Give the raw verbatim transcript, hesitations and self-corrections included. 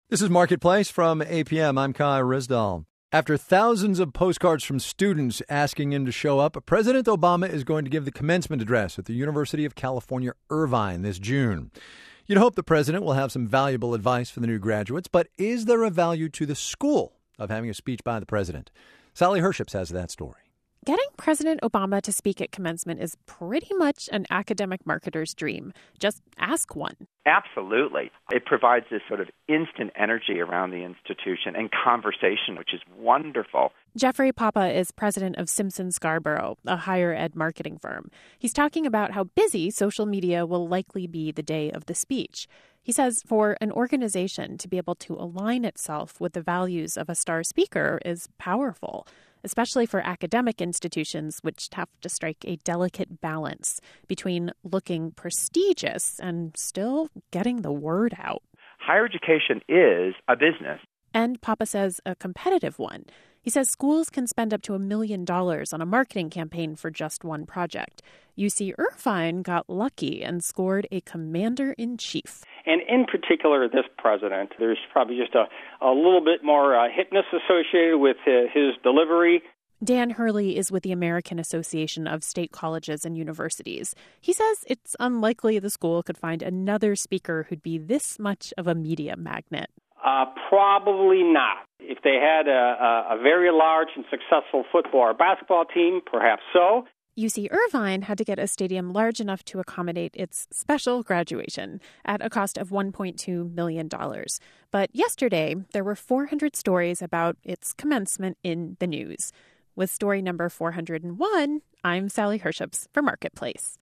This is Marketplace from A P M. I'm Kai Rizdal. After thousands of postcards from students asking him to show up, President Obama is going to give the commencement address at the University of California, Irvine this June. You'd hope the president will have some valuable advice for the new graduates, but is there a value to the school of having a speech by the president? Sally Herships has that story. Getting President Obama to speak at commencement is pretty much an academic marketer's dream. Just ask one. Absolutely. It provides this sort of instant energy around the institution and conversation, which is wonderful. Jeffrey Papa is president of Simpson Scarborough, a higher ed marketing firm. He's talking about how busy social media will likely be the day of the speech. He says for an organization to be able to align itself with the values of a star speaker is powerful, especially for academic institutions, which have to strike a delicate balance between looking prestigious and still getting the word out. Higher education is a business. And Papa says a competitive one. He says schools can spend up to a million dollars on a marketing campaign for just one project. U C Irvine got lucky and scored a commander-in-chief. And in particular, this president, there's probably just a, a little bit more uh, hipness associated with uh, his delivery. Dan Hurley is with the American Association of State Colleges and Universities. He says it's unlikely the school could find another speaker who'd be this much of a media magnet. Uh, probably not. If they had a, a, a very large and successful football or basketball team, perhaps so. U C Irvine had to get a stadium large enough to accommodate its special graduation at a cost of one point two million dollars. But yesterday, there were four hundred stories about its commencement in the news. With story number four hundred one, I'm Sally Herships for Marketplace.